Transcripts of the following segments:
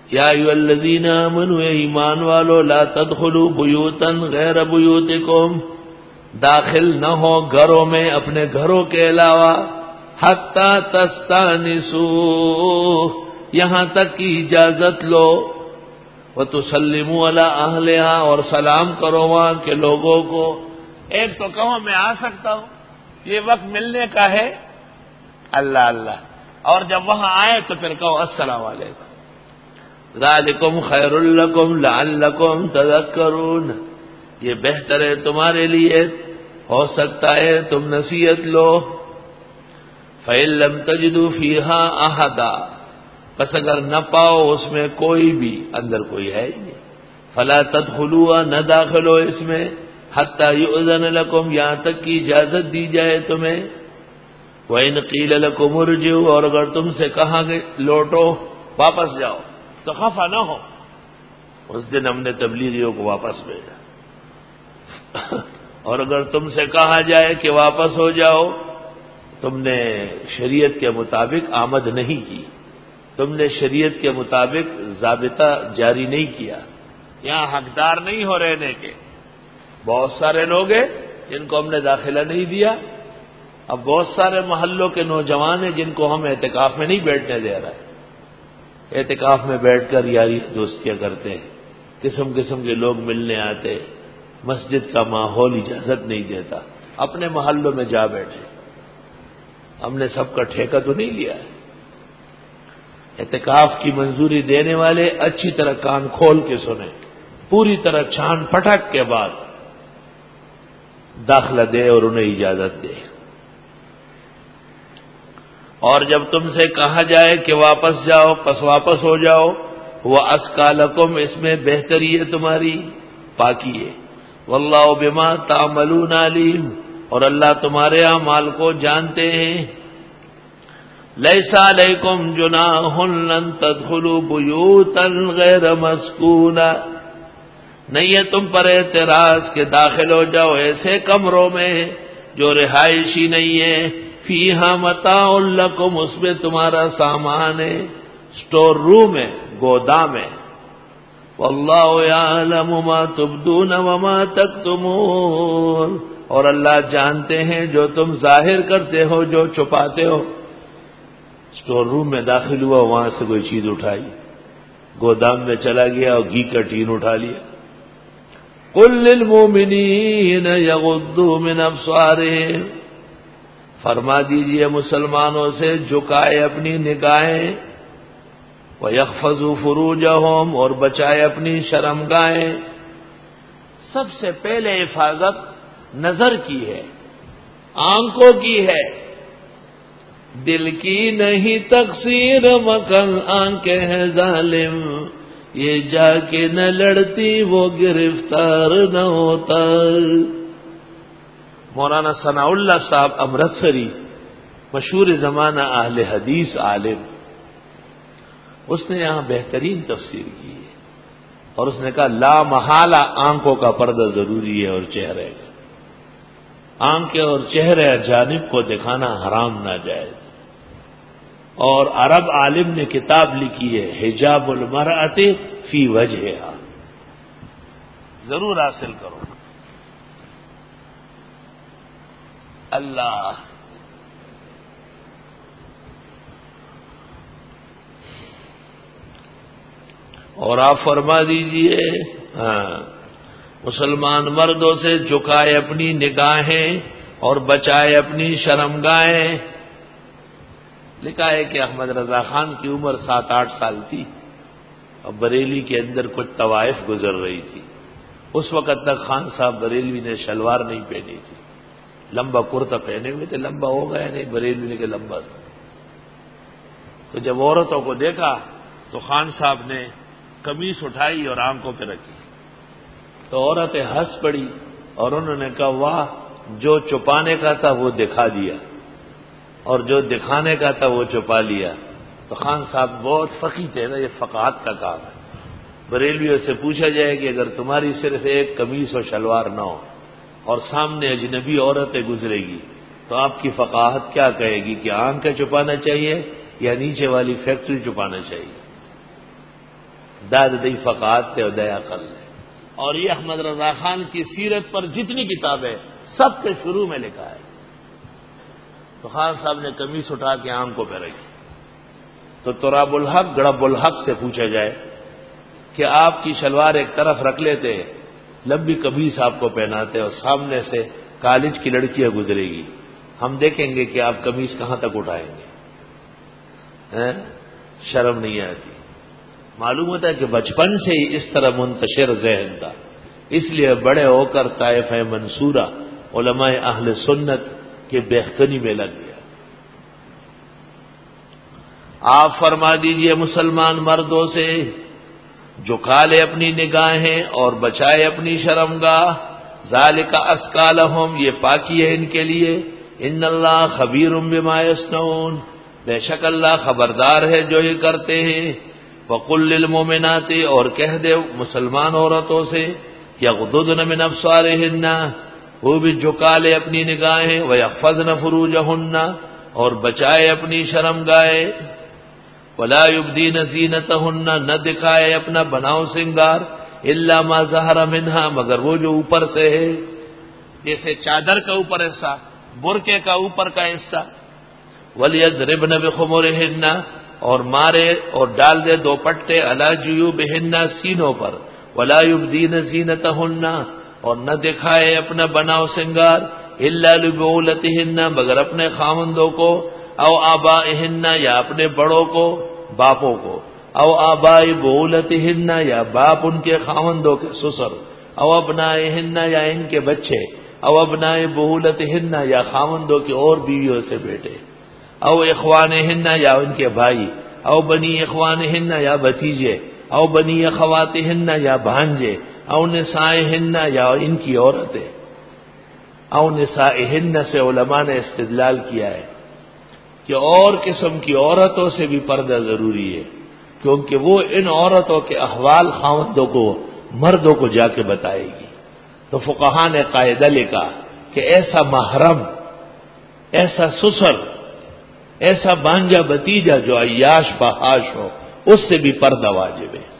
یا ایھا الذین آمنوا اے ایمان والو لا تدخلوا بیوتا غیر بیوتکم، داخل نہ ہو گھروں میں اپنے گھروں کے علاوہ، حتی تستانسوا، یہاں تک کہ اجازت لو، وتسلموا علی اہلہا، اور سلام کرو وہاں کے لوگوں کو۔ ایک تو کہو میں آ سکتا ہوں، یہ وقت ملنے کا ہے، اللہ اللہ، اور جب وہاں آئے تو پھر کہو السلام علیکم۔ ذالکم خیر لکم لعلکم تذکرون، یہ بہتر ہے تمہارے لیے، ہو سکتا ہے تم نصیحت لو۔ فإن لم تجدوا فیہا احدا، پس اگر نہ پاؤ اس میں کوئی بھی، اندر کوئی ہے ہی نہیں، فلا تدخلوا، نہ داخلو اس میں، حتی یؤذن لکم، یہاں تک کہ اجازت دی جائے تمہیں۔ وَإِنْ قِيلَ لَكُمُ ارْجِعُوا، اور اگر تم سے کہا کہ لوٹو، واپس جاؤ، تو خفا نہ ہو۔ اس دن ہم نے تبلیغیوں کو واپس بھیجا۔ اور اگر تم سے کہا جائے کہ واپس ہو جاؤ، تم نے شریعت کے مطابق آمد نہیں کی، تم نے شریعت کے مطابق ضابطہ جاری نہیں کیا، یہاں حقدار نہیں ہو رہنے کے۔ بہت سارے لوگ ہیں جن کو ہم نے داخلہ نہیں دیا، اب بہت سارے محلوں کے نوجوان ہیں جن کو ہم اعتکاف میں نہیں بیٹھنے دے رہے، اعتکاف میں بیٹھ کر یاری دوستیاں کرتے ہیں، قسم قسم کے لوگ ملنے آتے، مسجد کا ماحول اجازت نہیں دیتا، اپنے محلوں میں جا بیٹھے۔ ہم نے سب کا ٹھیکہ تو نہیں لیا ہے۔ اعتکاف کی منظوری دینے والے اچھی طرح کان کھول کے سنیں، پوری طرح چھان پٹک کے بعد داخلہ دے اور انہیں اجازت دے۔ اور جب تم سے کہا جائے کہ واپس جاؤ، پس واپس ہو جاؤ۔ وَأَزْكَىٰ لَكُمْ، اس میں بہتری ہے تمہاری، پاکی ہے۔ وَاللَّهُ بِمَا تَعْمَلُونَ عَلِيمٌ، اور اللہ تمہارے اعمال کو جانتے ہیں۔ لَيْسَ عَلَيْكُمْ جُنَاحٌ أَن تَدْخُلُوا بُيُوتًا غَيْرَ مَسْكُونَةٍ، نہیں ہے تم پر اعتراض کہ داخل ہو جاؤ ایسے کمروں میں جو رہائشی نہیں ہے، فیہا متاع لکم، اس میں تمہارا سامان ہے، اسٹور روم ہے، گودام ہے۔ واللہ یعلم ما تبدون وما تکتمون، اور اللہ جانتے ہیں جو تم ظاہر کرتے ہو، جو چھپاتے ہو۔ اسٹور روم میں داخل ہوا، وہاں سے کوئی چیز اٹھائی، گودام میں چلا گیا اور گھی کا ٹین اٹھا لیا۔ قل للمؤمنین یغضوا من ابصارہم، فرما دیجئے مسلمانوں سے جھکائے اپنی نگاہیں، وَيَحْفَظُوا فُرُوجَهُمْ، اور بچائے اپنی شرمگاہیں۔ سب سے پہلے حفاظت نظر کی ہے، آنکھوں کی ہے، دل کی نہیں تقصیر مکن آنکھیں ہیں ظالم، یہ جا کے نہ لڑتی وہ گرفتار نہ ہوتا۔ مولانا ثناء اللہ صاحب امرتسری، مشہور زمانہ اہل حدیث عالم، اس نے یہاں بہترین تفسیر کی ہے، اور اس نے کہا لا محالہ آنکھوں کا پردہ ضروری ہے اور چہرے کا، آنکھیں اور چہرے اجانب کو دکھانا حرام ناجائز۔ اور عرب عالم نے کتاب لکھی ہے حجاب المرأۃ فی وجہہا، ضرور حاصل کرو۔ اللہ اور آپ فرما دیجئے، مسلمان مردوں سے جھکائے اپنی نگاہیں اور بچائے اپنی شرمگاہیں۔ لکھا ہے کہ احمد رضا خان کی عمر 7-8 سال تھی، اور بریلی کے اندر کچھ طوائف گزر رہی تھی۔ اس وقت تک خان صاحب بریلوی نے شلوار نہیں پہنی تھی، لمبا کرتا پہنے ہوئے تھے، لمبا ہو گیا نہیں، بریلوی نے کہ لمبا تھا۔ تو جب عورتوں کو دیکھا تو خان صاحب نے قمیص اٹھائی اور آنکھوں پہ رکھی، تو عورتیں ہنس پڑی اور انہوں نے کہا واہ، جو چھپانے کا تھا وہ دکھا دیا، اور جو دکھانے کا تھا وہ چھپا لیا۔ تو خان صاحب بہت فقیہ تھے نا، یہ فقاہت کا کام ہے۔ بریلویوں سے پوچھا جائے کہ اگر تمہاری صرف ایک قمیص و شلوار نہ ہو اور سامنے اجنبی عورتیں گزرے گی تو آپ کی فقاہت کیا کہے گی کہ آنکھیں چھپانا چاہیے یا نیچے والی فیکٹری چھپانا چاہیے؟ داد دی فقات تے دیا عقل ہے۔ اور یہ احمد رضا خان کی سیرت پر جتنی کتابیں سب کے شروع میں لکھا ہے۔ تو خان صاحب نے قمیص اٹھا کے آنکھوں پہ رکھی تو تراب الحق گڑب الحق سے پوچھا جائے کہ آپ کی شلوار ایک طرف رکھ لیتے، لمبی قمیص آپ کو پہناتے اور سامنے سے کالج کی لڑکیاں گزرے گی، ہم دیکھیں گے کہ آپ قمیص کہاں تک اٹھائیں گے؟ شرم نہیں آتی۔ معلوم ہوتا ہے کہ بچپن سے ہی اس طرح منتشر ذہن تھا، اس لیے بڑے ہو کر طائفہ منصورہ علماء اہل سنت کے بہتری میں لگ گیا۔ آپ فرما دیجئے مسلمان مردوں سے جھکا لے اپنی نگاہیں اور بچائے اپنی شرمگاہ، ذالک ازکی لہم، یہ پاکی ہے ان کے لیے، ان اللہ خبیر بما یصنعون، بے شک اللہ خبردار ہے جو یہ کرتے ہیں۔ وقل للمؤمنات، اور کہہ دے مسلمان عورتوں سے یغضضن من ابصارہن، وہ بھی جھکا لے اپنی نگاہیں، ویحفظن فروجہن، اور بچائے اپنی شرمگاہیں، ولا یبدین زینتہن، نہ دکھائے اپنا بناؤ سنگار، الا ما ظہر منہا، مگر وہ جو اوپر سے ہے، جیسے چادر کا اوپر حصہ، برقعے کا اوپر کا حصہ، ولیضربن بخمرہن، اور مارے اور ڈال دے دو پٹے علی جیوبہن، سینوں پر، ولا یبدین زینتہن، اور نہ دکھائے اپنا بناؤ سنگار، الا لبعولتہن، مگر اپنے خاوندوں کو، او آبائہن، یا اپنے بڑوں کو، باپوں کو، او آبائی بعولتہن، یا باپ ان کے خاوندوں کے سسر، او ابنائہن، یا ان کے بچے، او ابناء بعولتہن، یا خاوندوں کے اور بیویوں سے بیٹے، او اخوانہن، یا ان کے بھائی، او بنی اخوانہن، یا بھتیجے، او بنی اخواتہن، یا بھانجے، او نسائہن، یا ان کی عورتیں۔ او نسائہن سے علماء نے استدلال کیا ہے کہ اور قسم کی عورتوں سے بھی پردہ ضروری ہے، کیونکہ وہ ان عورتوں کے احوال خاوندوں کو، مردوں کو جا کے بتائے گی۔ تو فقہاء نے قاعدہ لکھا کہ ایسا محرم، ایسا سسر، ایسا بانجا بتیجا جو عیاش فحاش ہو، اس سے بھی پردہ واجب ہے۔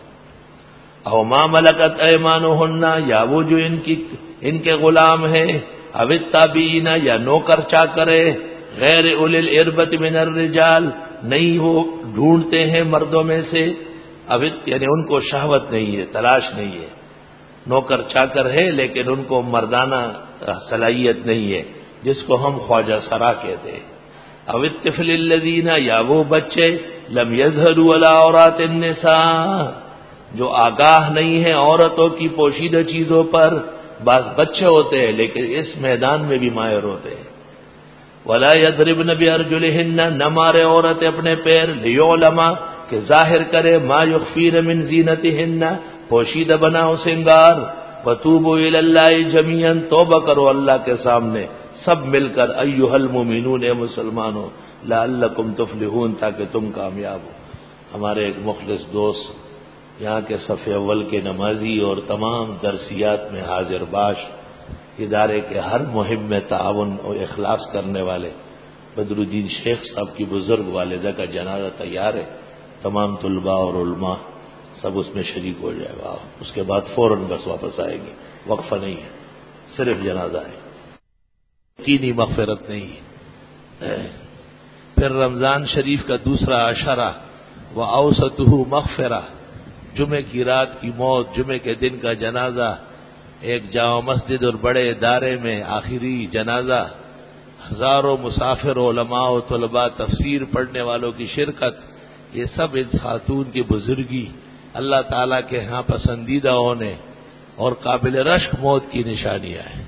او ما ملکت ایمانہن، یا وہ جو ان کے غلام ہیں، او التابعین، یا نوکر چاکرے، غیر اولی الاربۃ من الرجال، نہیں وہ ڈھونڈتے ہیں مردوں میں سے، یعنی ان کو شہوت نہیں ہے، تلاش نہیں ہے، نوکر چاکر ہے لیکن ان کو مردانہ صلاحیت نہیں ہے، جس کو ہم خواجہ سرا کہتے ہیں۔ او الطفل الذین، یا وہ بچے، لم یظہروا علی عورات النساء، جو آگاہ نہیں ہیں عورتوں کی پوشیدہ چیزوں پر۔ بعض بچے ہوتے ہیں لیکن اس میدان میں بھی ماہر ہوتے ہیں۔ ولا یضربن بارجلہن، نہ مارے عورت اپنے پیر، لیعلم، کہ ظاہر کرے، ما یخفین من زینتہن، پوشیدہ بناؤ سنگار۔ وتوبوا الی اللہ جمیعا، توبہ کرو اللہ کے سامنے سب مل کر، ایھا المؤمنون، اے مسلمانوں، لعلکم تفلحون، تاکہ تم کامیاب ہو۔ ہمارے ایک مخلص دوست یہاں کے صف اول کے نمازی اور تمام درسیات میں حاضر باش، ادارے کے ہر مہم میں تعاون اور اخلاص کرنے والے بدر الدین شیخ صاحب کی بزرگ والدہ کا جنازہ تیار ہے، تمام طلباء اور علماء سب اس میں شریک ہو جائے گا، اس کے بعد فوراً بس واپس آئے گی، وقفہ نہیں ہے، صرف جنازہ ہے، یقینی مغفرت نہیں ہے۔ پھر رمضان شریف کا دوسرا عشرہ، وَأَوْسَطُهُ مَغْفِرَةٌ، جمعے کی رات کی موت، جمعے کے دن کا جنازہ، ایک جامع مسجد اور بڑے ادارے میں آخری جنازہ، ہزاروں مسافر علماء و طلباء، تفسیر پڑھنے والوں کی شرکت، یہ سب اس خاتون کی بزرگی اللہ تعالیٰ کے ہاں پسندیدہ ہونے اور قابل رشک موت کی نشانیاں ہیں۔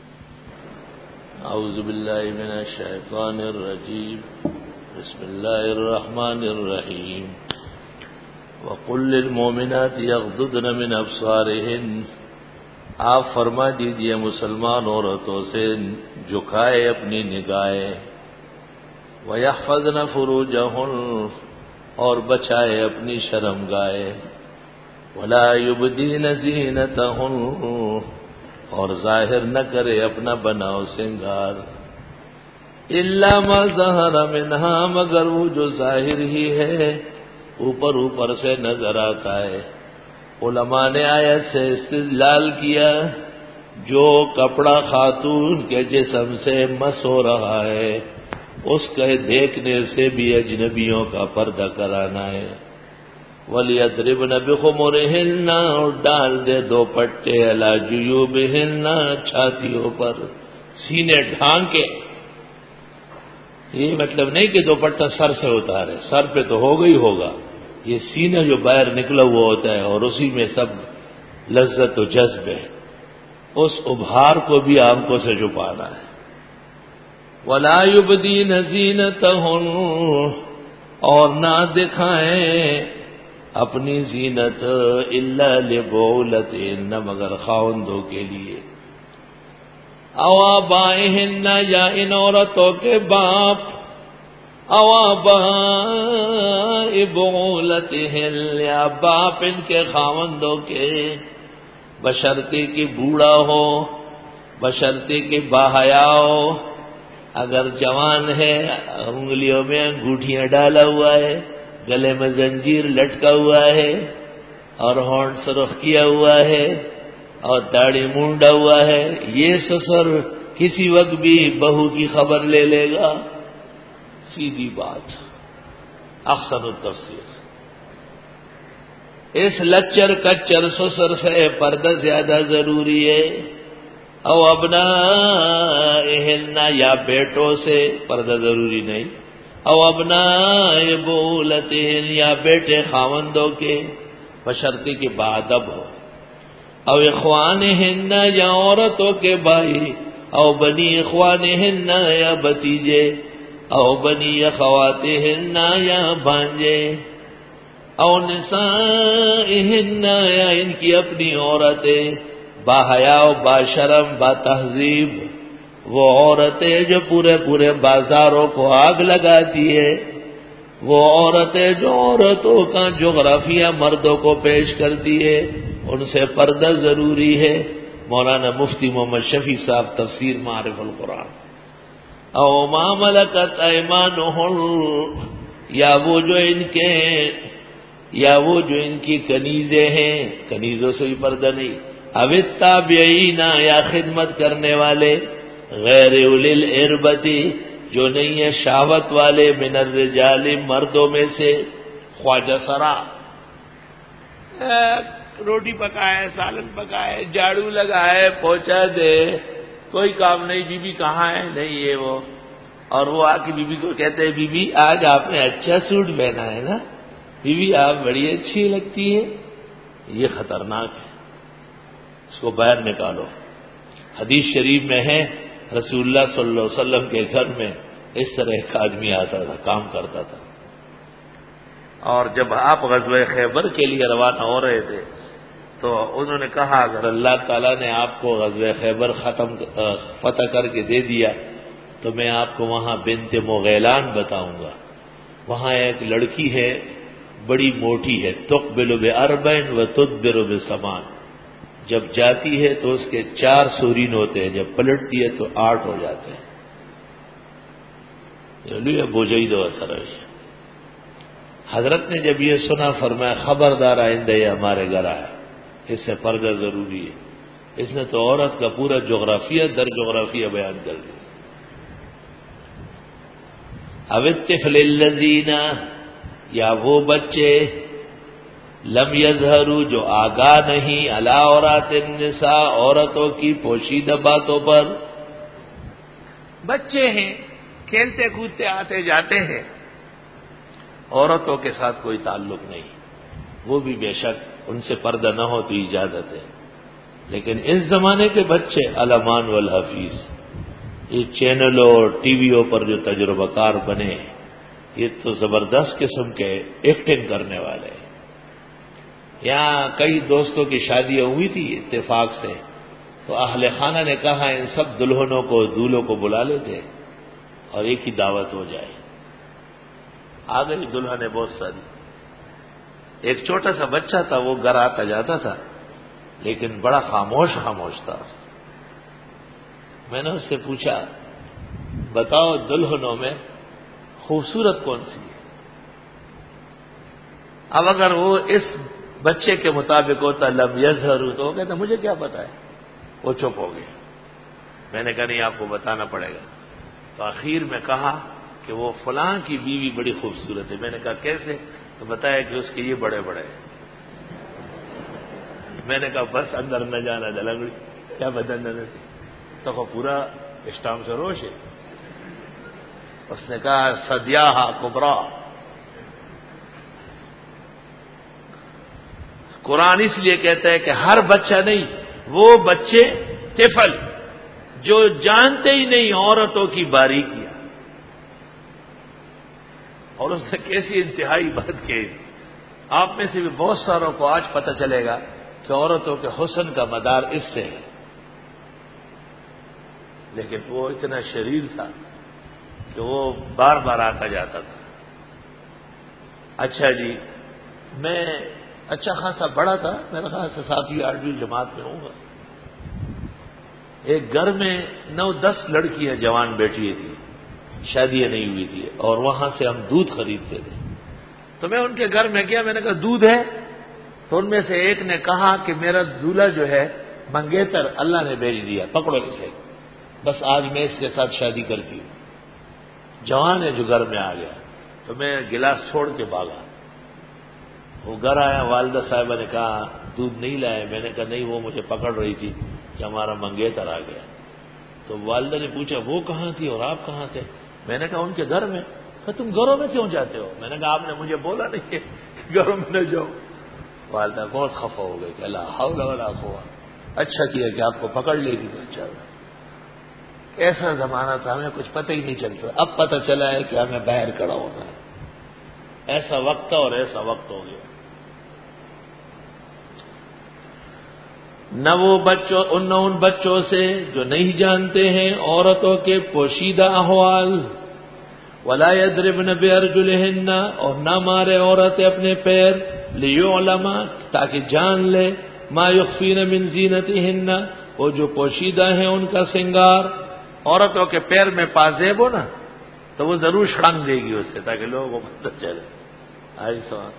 اعوذ باللہ من الشیطان الرجیم، بسم اللہ الرحمن الرحیم۔ وَقُلْ لِلْمُؤْمِنَاتِ يَغْضُضْنَ مِنْ أَبْصَارِهِنَّ، آپ فرما دیجئے مسلمان عورتوں سے جھکائے اپنی نگاہیں، وَيَحْفَظْنَ فُرُوجَهُنَّ، اور بچائے اپنی شرمگاہیں، وَلَا يُبْدِينَ زِينَتَهُنَّ، اور ظاہر نہ کرے اپنا بناؤ سنگار، إِلَّا مَا ظَهَرَ مِنْهَا، مگر وہ جو ظاہر ہی ہے، اوپر اوپر سے نظر آتا ہے۔ علماء نے آیت سے استدلال کیا جو کپڑا خاتون کے جسم سے مس ہو رہا ہے اس کے دیکھنے سے بھی اجنبیوں کا پردہ کرانا ہے۔ وَلْيَضْرِبْنَ بِخُمُرِهِنَّ، اور ڈال دے دو پٹے عَلَى جُيُوبِهِنَّ، چھاتیوں پر، سینے ڈھانک کے۔ یہ مطلب نہیں کہ دوپٹہ سر سے اتارے، سر پہ تو ہوگا ہی ہوگا، یہ سینہ جو باہر نکلا ہوا ہوتا ہے اور اسی میں سب لذت و جذب ہے، اس ابھار کو بھی آنکھوں سے چھپانا ہے۔ وَلَا يُبْدِينَ زِينَتَهُنَّ، اور نہ دکھائیں اپنی زینت الا لبعولتهن، مگر خاوندوں کے لیے، او آبائہن، یا ان عورتوں کے باپ، او آباء بعولتہن، یا باپ ان کے خاوندوں کے، بشرطے کہ بوڑھا ہو، بشرطے کہ باحیا ہو۔ اگر جوان ہے، انگلیوں میں انگوٹھیاں ڈالا ہوا ہے، گلے میں زنجیر لٹکا ہوا ہے اور ہونٹ سرخ کیا ہوا ہے اور داڑھی مونڈا ہوا ہے، یہ سسر کسی وقت بھی بہو کی خبر لے لے گا۔ سیدھی بات، احسن التفسیر۔ اس لچر کچر سسر سے پردہ زیادہ ضروری ہے۔ او ابنائہن، یا بیٹوں سے پردہ ضروری نہیں، او ابناء بعولتہن، یا بیٹے خاوندوں کے، بشرطے کہ باادب ہو، او اخوانہن، یا عورتوں کے بھائی، او بنی اخوانہن، یا بھتیجے، او بنی اخواتہن، یا بھانجے، او نسائہن، یا ان کی اپنی عورتیں، باحیا و باشرم با تہذیب، وہ عورتیں جو پورے پورے بازاروں کو آگ لگاتی ہے، وہ عورتیں جو عورتوں کا جغرافیہ مردوں کو پیش کرتی ہے، ان سے پردہ ضروری ہے۔ مولانا مفتی محمد شفیع صاحب، تفسیر معارف القرآن۔ او ما ملکت ایمانہم، یا وہ جو ان کی کنیزیں ہیں، کنیزوں سے بھی پردہ نہیں، او التابعین، یا خدمت کرنے والے، غیر اولی الاربتی، جو نہیں ہے شہوت والے، من الرجال، مردوں میں سے، خواجہ سرا، روٹی پکائے، سالن پکائے، جھاڑو لگائے، پوچھا دے، کوئی کام نہیں، بی بی کہاں ہے، نہیں یہ وہ، اور وہ آ کے بی بی کو کہتے ہیں بی بی آج آپ نے اچھا سوٹ پہنا ہے نا، بی بی آپ بڑی اچھی لگتی ہے، یہ خطرناک ہے، اس کو باہر نکالو۔ حدیث شریف میں ہے رسول اللہ صلی اللہ علیہ وسلم کے گھر میں اس طرح ایک آدمی آتا تھا، کام کرتا تھا، اور جب آپ غزوہ خیبر کے لیے روانہ ہو رہے تھے تو انہوں نے کہا اگر اللہ تعالیٰ نے آپ کو غزوہ خیبر فتح کر کے دے دیا تو میں آپ کو وہاں بنت مغیلان بتاؤں گا، وہاں ایک لڑکی ہے بڑی موٹی ہے، تقبل باربع وتدبر بثمان، جب جاتی ہے تو اس کے 4 سورین ہوتے ہیں، جب پلٹتی ہے تو 8 ہو جاتے ہیں۔ چلیے بوجھئی دو اثر ہے۔ حضرت نے جب یہ سنا فرمایا خبردار آئندہ یہ ہمارے گھر آیا، اس سے پردہ ضروری ہے۔ اس نے تو عورت کا پورا جغرافیہ در جغرافیہ بیان کر دیا۔ او الطفل الذین، یا وہ بچے، لم یظہروا، جو آگاہ نہیں، علی عورات النساء، عورتوں کی پوشیدہ باتوں پر، بچے ہیں کھیلتے کودتے آتے جاتے ہیں، عورتوں کے ساتھ کوئی تعلق نہیں، وہ بھی بے شک ان سے پردہ نہ ہو تو اجازت ہے، لیکن اس زمانے کے بچے الامان والحفیظ، یہ چینلوں اور ٹی ویوں پر جو تجربہ کار بنے، یہ تو زبردست قسم کے ایکٹنگ کرنے والے ہیں۔ یہاں کئی دوستوں کی شادیاں ہوئی تھی اتفاق سے، تو اہل خانہ نے کہا ان سب دلہنوں کو دولہوں کو بلا لیتے اور ایک ہی دعوت ہو جائے۔ آ گئی دلہنیں بہت ساری، ایک چھوٹا سا بچہ تھا، وہ گھر آتا جاتا تھا لیکن بڑا خاموش تھا۔ میں نے اس سے پوچھا بتاؤ دلہنوں میں خوبصورت کون سی ہے؟ اب اگر وہ اس بچے کے مطابق ہوتا لم یظہروا تو وہ کہتا مجھے کیا پتا ہے، وہ چپ ہو گیا۔ میں نے کہا نہیں آپ کو بتانا پڑے گا، تو آخر میں کہا کہ وہ فلاں کی بیوی بڑی خوبصورت ہے۔ میں نے کہا کیسے؟ تو بتایا کہ اس کے یہ بڑے بڑے۔ میں نے کہا بس اندر نہ جانا دلنگڑی، کیا بدن نہ تھی تو وہ پورا اسٹام سے روش ہے۔ اس نے کہا صدیاہا کبرا۔ قرآن اس لیے کہتا ہے کہ ہر بچہ نہیں، وہ بچے طفل جو جانتے ہی نہیں عورتوں کی باریکیاں، اور اس نے کیسی انتہائی بات کی۔ آپ میں سے بھی بہت ساروں کو آج پتہ چلے گا کہ عورتوں کے حسن کا مدار اس سے ہے، لیکن وہ اتنا شریر تھا کہ وہ بار بار آتا جاتا تھا۔ اچھا جی، میں اچھا خاصا بڑا تھا، میرا خیال سے 7ویں 8ویں جماعت میں ہوں گا۔ ایک گھر میں 9-10 لڑکیاں جوان بیٹھی تھی، شادیاں نہیں ہوئی تھی، اور وہاں سے ہم دودھ خریدتے تھے۔ تو میں ان کے گھر میں گیا، میں نے کہا دودھ ہے؟ تو ان میں سے ایک نے کہا کہ میرا دولہا جو ہے منگیتر اللہ نے بھیج دیا، پکڑو اسے، بس آج میں اس کے ساتھ شادی کرتی ہوں۔ جوان ہے جو گھر میں آ گیا، تو میں گلاس چھوڑ کے بھاگا۔ وہ گھر آیا، والدہ صاحبہ نے کہا دودھ نہیں لائے۔ میں نے کہا نہیں، وہ مجھے پکڑ رہی تھی کہ ہمارا منگیتر آ گیا۔ تو والدہ نے پوچھا وہ کہاں تھی اور آپ کہاں تھے؟ میں نے کہا ان کے گھر میں۔ کہ تم گھروں میں کیوں جاتے ہو؟ میں نے کہا آپ نے مجھے بولا نہیں کہ گھروں میں نہ جاؤ۔ والدہ بہت خفا ہو گئی کہ لا حول ولا قوت، اچھا کیا کہ آپ کو پکڑ لے گی تو اچھا تھا۔ ایسا زمانہ تھا، ہمیں کچھ پتہ ہی نہیں چلتا۔ اب پتہ چلا ہے کہ ہمیں باہر کھڑا ہونا ہے۔ ایسا وقت تھا اور ایسا وقت ہو گیا۔ نہ وہ بچوں ان بچوں سے جو نہیں جانتے ہیں عورتوں کے پوشیدہ احوال، ولا يضربن بأرجلهن، اور نہ مارے عورتیں اپنے پیر، لیعلم، تاکہ جان لے، ما يخفين من زینتهن، وہ جو پوشیدہ ہیں ان کا سنگار۔ عورتوں کے پیر میں پازیب ہو نا تو وہ ضرور شڑنگ دے گی اس سے، تاکہ لوگوں کو پتہ چلے۔ آئی سوال،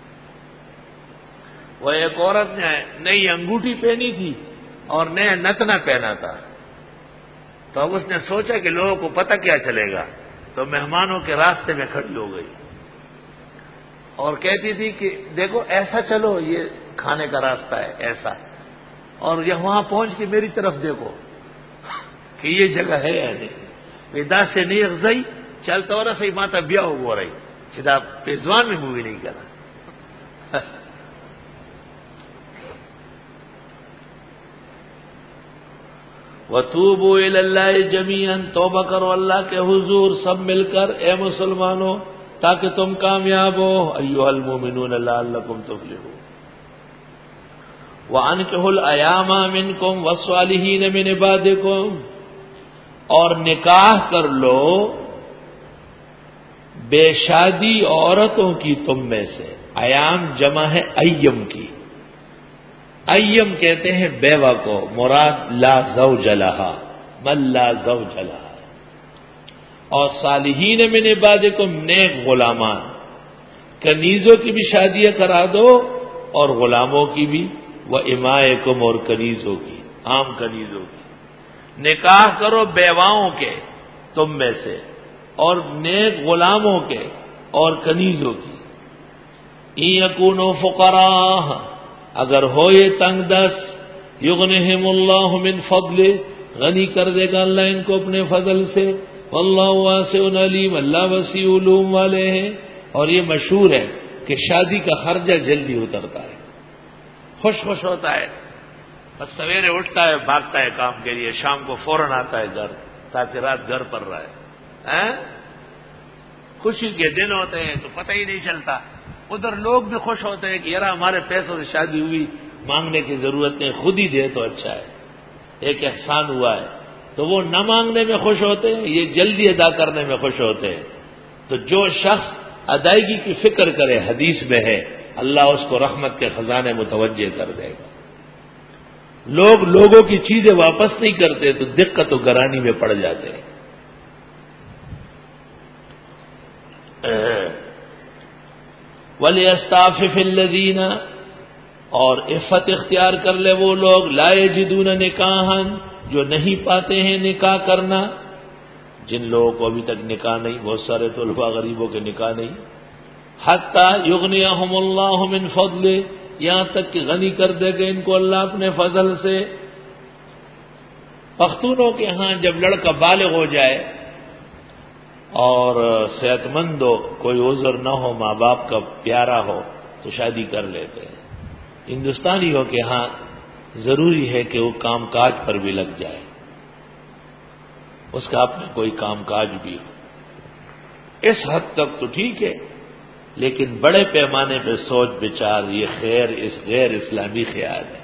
وہ ایک عورت نے نئی انگوٹھی پہنی تھی اور نیا نتنا پہنا تھا، تو اب اس نے سوچا کہ لوگوں کو پتہ کیا چلے گا، تو مہمانوں کے راستے میں کھڑی ہو گئی اور کہتی تھی کہ دیکھو ایسا چلو، یہ کھانے کا راستہ ہے ایسا، اور یہ وہاں پہنچ کے میری طرف دیکھو کہ یہ جگہ ہے یا نہیں۔ ودا سے نہیں اغزائی چلتا ہو رہا صحیح ماتا بیا ہو رہی سیدھا پیزوان میں مووی نہیں کرا۔ وَتُوبُوا إِلَى اللَّهِ جَمِيعًا، توبہ کرو اللہ کے حضور سب مل کر اے مسلمانوں، تاکہ تم کامیاب ہو۔ ایھا المؤمنون لعلکم تفلحون۔ وَأَنكِحُوا الْأَيَامَ مِنكُمْ وَالصَّالِحِينَ مِنْ عِبَادِكُمْ، اور نکاح کر لو بے شادی عورتوں کی تم میں سے۔ ایام جمع ہے ایم کی، ایم کہتے ہیں بیوہ کو، مراد لا زوج لہا، من لا زوج لہا۔ اور صالحین من عبادکم، نیک غلامان، کنیزوں کی بھی شادیاں کرا دو اور غلاموں کی بھی، و امائکم، اور کنیزوں کی، عام کنیزوں کی۔ نکاح کرو بیواؤں کے تم میں سے، اور نیک غلاموں کے اور کنیزوں کی۔ ان یکونوا فقراء، اگر ہو یہ تنگ دست، یغنہم اللہ من فضل، غنی کر دے گا اللہ ان کو اپنے فضل سے، واللہ واسع علیم، اللہ وسیع علوم والے ہیں۔ اور یہ مشہور ہے کہ شادی کا خرچہ جلدی اترتا ہے، خوش خوش ہوتا ہے، بس سویرے اٹھتا ہے بھاگتا ہے کام کے لیے، شام کو فوراً آتا ہے گھر تاکہ رات گھر پر رہے۔ خوشی کے دن ہوتے ہیں تو پتہ ہی نہیں چلتا، ادھر لوگ بھی خوش ہوتے ہیں کہ یار ہمارے پیسوں سے شادی ہوئی، مانگنے کی ضرورت نہیں، خود ہی دے تو اچھا ہے، ایک احسان ہوا ہے، تو وہ نہ مانگنے میں خوش ہوتے ہیں، یہ جلدی ادا کرنے میں خوش ہوتے ہیں۔ تو جو شخص ادائیگی کی فکر کرے، حدیث میں ہے اللہ اس کو رحمت کے خزانے متوجہ کر دے گا۔ لوگ لوگوں کی چیزیں واپس نہیں کرتے تو دقت و گرانی میں پڑ جاتے ہیں۔ وَلْيَسْتَعْفِفِ الَّذِينَ، اور عفت اختیار کر لے وہ لوگ، لا یجدون نکاحا، جو نہیں پاتے ہیں نکاح کرنا. جن لوگوں کو ابھی تک نکاح نہیں، بہت سارے طلباء غریبوں کے نکاح نہیں. حتی یغنیہم اللہ من فضلہ، یہاں تک کہ غنی کر دے گا ان کو اللہ اپنے فضل سے. پختونوں کے ہاں جب لڑکا بالغ ہو جائے اور صحت مند ہو، کوئی عذر نہ ہو، ماں باپ کا پیارا ہو، تو شادی کر لیتے ہیں. ہندوستانیوں کے ہاں ضروری ہے کہ وہ کام کاج پر بھی لگ جائے، اس کا اپنا کوئی کام کاج بھی ہو. اس حد تک تو ٹھیک ہے، لیکن بڑے پیمانے پہ سوچ بچار یہ غیر اسلامی خیال ہے.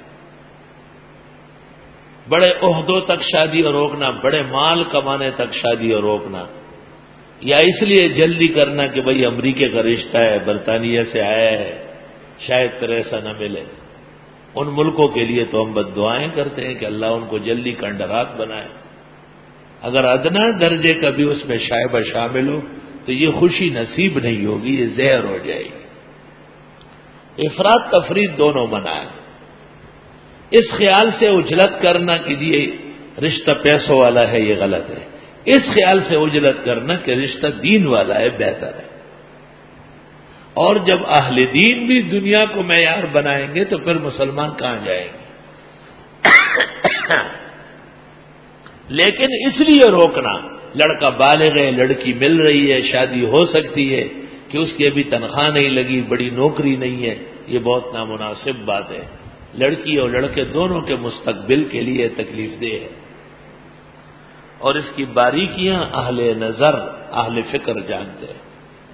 بڑے عہدوں تک شادی اور روکنا، بڑے مال کمانے تک شادی اور روکنا، یا اس لیے جلدی کرنا کہ بھئی امریکہ کا رشتہ ہے، برطانیہ سے آیا ہے، شاید تریسا نہ ملے. ان ملکوں کے لیے تو ہم بد دعائیں کرتے ہیں کہ اللہ ان کو جلدی کنڈرات بنائے. اگر ادنا درجے کا بھی اس میں شائبہ شامل ہو تو یہ خوشی نصیب نہیں ہوگی، یہ زہر ہو جائے گی. افراد تفرید دونوں منع ہے. اس خیال سے اجلت کرنا کہ یہ رشتہ پیسوں والا ہے، یہ غلط ہے. اس خیال سے اجلت کرنا کہ رشتہ دین والا ہے، بہتر ہے. اور جب اہل دین بھی دنیا کو معیار بنائیں گے تو پھر مسلمان کہاں جائیں گے؟ لیکن اس لیے روکنا، لڑکا بالغ ہے، لڑکی مل رہی ہے، شادی ہو سکتی ہے، کہ اس کی ابھی تنخواہ نہیں لگی، بڑی نوکری نہیں ہے، یہ بہت نامناسب بات ہے. لڑکی اور لڑکے دونوں کے مستقبل کے لیے تکلیف دہ ہے. اور اس کی باریکیاں اہل نظر، اہل فکر جانتے ہیں.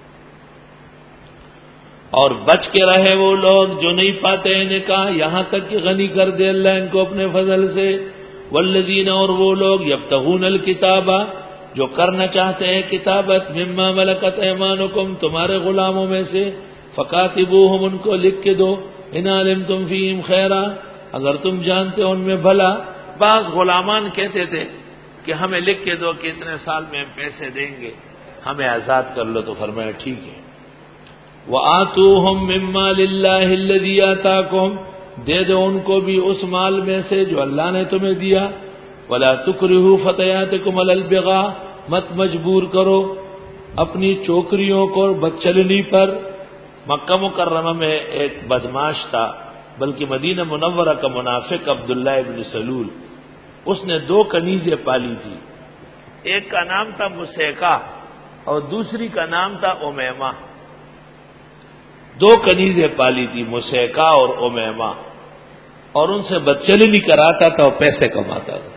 اور بچ کے رہے وہ لوگ جو نہیں پاتے ہیں نکاح، یہاں تک کہ غنی کر دے اللہ ان کو اپنے فضل سے. والذین، اور وہ لوگ یبتغون الکتاب، جو کرنا چاہتے ہیں کتابت، مما ملکت ایمانکم، تمہارے غلاموں میں سے، فکاتبوہم، ان کو لکھ کے دو، ان علمتم فیہم خیرا، اگر تم جانتے ہو ان میں بھلا. بعض غلامان کہتے تھے کہ ہمیں لکھ کے دو کہ اتنے سال میں ہم پیسے دیں گے، ہمیں آزاد کر لو. تو فرمایا ٹھیک ہے. وَآتُوهُم مِّن مَّالِ اللَّهِ الَّذِي آتَاكُمْ، دے دو ان کو بھی اس مال میں سے جو اللہ نے تمہیں دیا. وَلَا تُكْرِهُوا فَتَيَاتِكُمْ عَلَى الْبِغَاءِ، مت مجبور کرو اپنی چوکریوں کو بدچلنی پر. مکہ مکرمہ میں ایک بدماش تھا، بلکہ مدینہ منورہ کا منافق عبداللہ ابن سلول، اس نے 2 کنیزیں پالی تھی. ایک کا نام تھا مسیکہ اور دوسری کا نام تھا امیمہ. 2 کنیزیں پالی تھی، مسیکہ اور امیمہ، اور ان سے بدچلنی کراتا تھا اور پیسے کماتا تھا.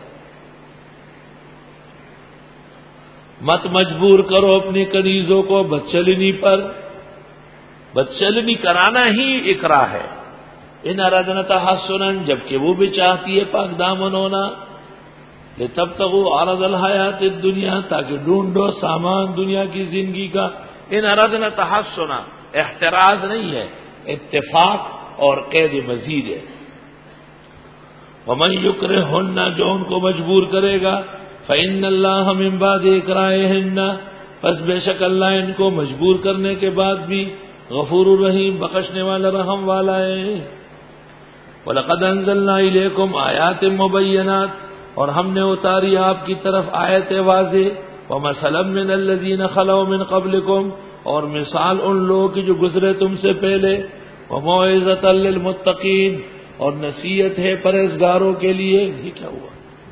مت مجبور کرو اپنی کنیزوں کو بدچلنی پر. بدچلنی کرانا ہی اکراہ ہے. ان ارادنا تحسنا، جبکہ وہ بھی چاہتی ہے پاک دامن ہونا. لتبتغوا عرض الحیات الدنیا، تاکہ ڈھونڈو سامان دنیا کی زندگی کا. ان ارادنا تحسنا احتراز نہیں ہے، اتفاق اور قید مزید ہے. ومن یکرہن، جو ان کو مجبور کرے گا، فإن اللہ من بعد اکراہہن، پس بے شک اللہ ان کو مجبور کرنے کے بعد بھی غفور الرحیم، بخشنے والا رحم والا ہے. وَلَقَدْ أَنزَلْنَا إِلَيْكُمْ آیَاتٍ مُبَيِّنَاتٍ، اور ہم نے اتاری آپ کی طرف آیت واضح. وَمَثَلًا مِّنَ الَّذِينَ خَلَوْا مِن قَبْلِكُمْ، اور مثال ان لوگوں کی جو گزرے تم سے پہلے. وَمَوْعِظَةً لِّلْمُتَّقِينَ، اور نصیحت ہے پرہیزگاروں کے لیے. یہ کیا ہوا؟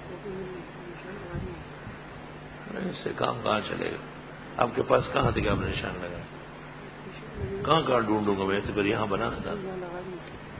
اس سے کام کہاں چلے گا؟ آپ کے پاس کہاں تھے کہ آپ نے نشان لگا؟ کہاں ڈھونڈوں گا میں؟ تو پھر یہاں بنانا تھا.